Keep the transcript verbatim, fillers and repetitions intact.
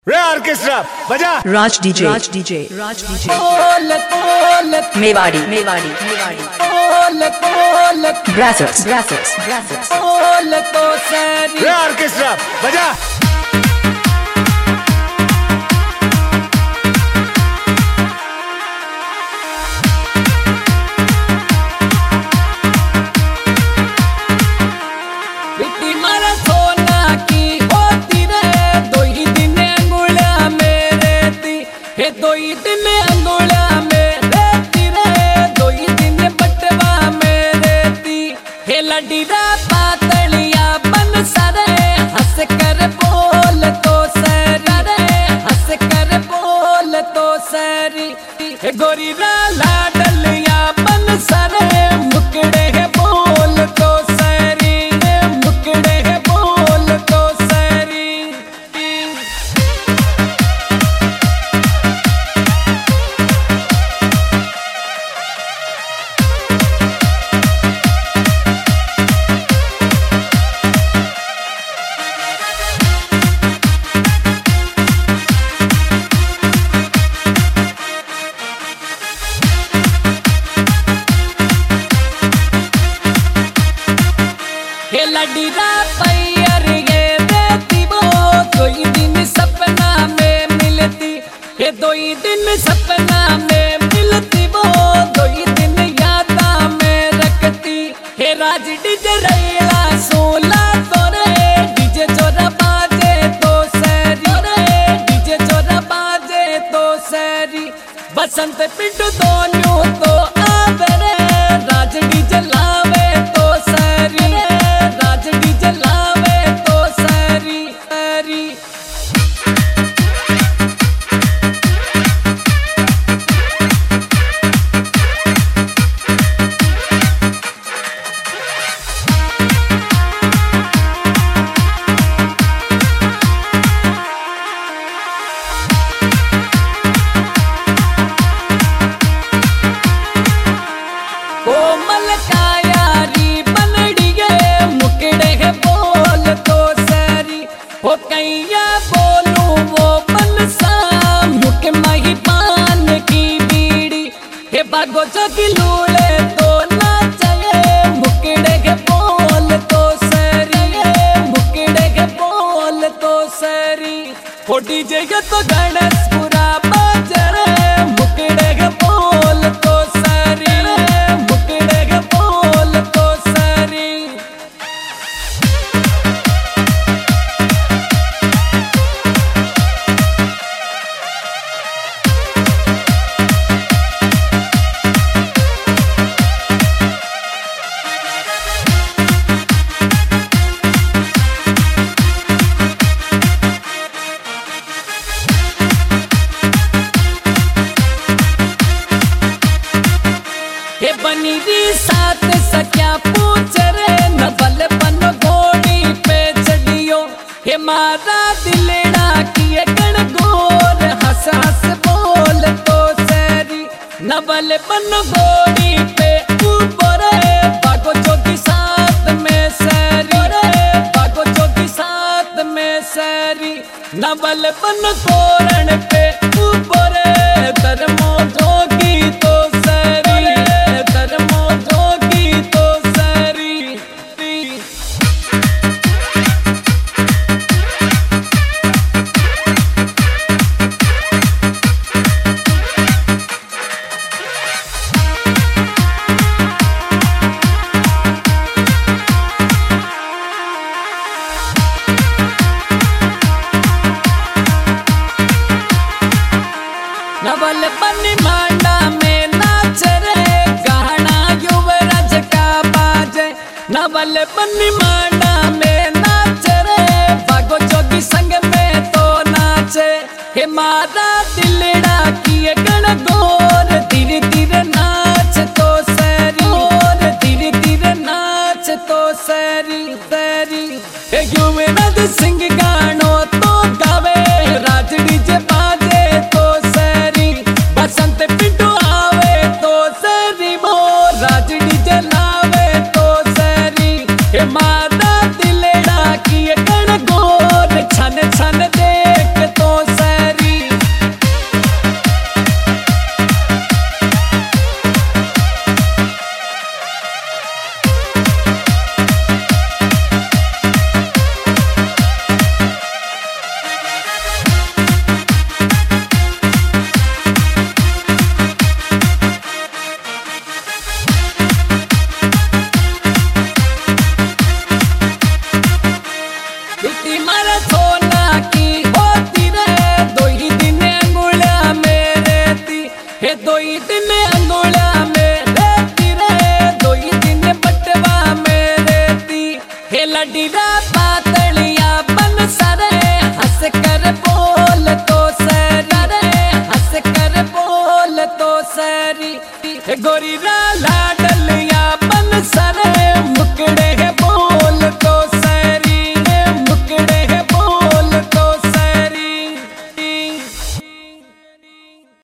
रे ऑर्केस्ट्रा बजा। Raj DJ Raj DJ Raj DJ Mewari Mewari Mewari brothers brothers brothers रे ऑर्केस्ट्रा बजा। लडीरा पातलिया बन सरे हंस कर बोल तो सरे हंस कर बोल तो सरी गोरी लाडलिया बन सरे मुकड़े है बोल तो सरी मुकड़े है बोल तो सरी। लडीरा पैर ये देती वो कोई दिन सपना में मिलती ये दो ही दिन सपना में मिलती वो दो ही दिन यादा में रखती हे राज डीजे रैला सोला तोरे डीजे चोरा बाजे तो सरी रे डीजे चोरा बाजे तो सरी बसंत पिंटू दोनों तो आवे राज डीजे लावे तो सरी राज डीजे लावे तो सरी सरी। कोमल कायारी बनड़ी गे मुकड़े है बोल तो सरी हो कैया बोलू वो बनसा मुक मही पान की बीड़ी हे बागो जोगी लूले तो नाचे मुकड़े है बोल तो सरी मुकड़े है बोल तो सरी हो डीजे के तो गणेशपुरा बाजरे मुकड़े है बोल तो सरी मुकड़े है बोल तो सरी। हे बनी री साथ सख्या पूछ रे नवल बन घोड़ी पे चढ़ियो हे मारा दिलड़ा किए कण गोर हंस हंस बोल तो सरी नवल बन घोड़ी पे ऊपर बागो जोगी साथ में सरी बागो जोगी साथ में सरी नवल बन कोरण पे ऊपर धर्मो जोगी तो सरी धर्मो जोगी तो सरी। नवल बनी मांडा में नाच रे गाना युवराज का बाजे नवल बनी मांडा में नाच रे बागो जोगी संग में तो नाचे हे मारा दिलड़ा किए गण गोर धीरे धीरे नाच तो सरी और धीरे धीरे नाच तो सरी सरी हे युवराज सिंह गानो तो गावे राज डीजे बाजे तो सरी बसंत पिंटू आवे तो सरी मोर राज डीजे लावे तो सरी हे मारा दिलड़ा किए कण गोर छन छन देख तो सरी। रेडी रे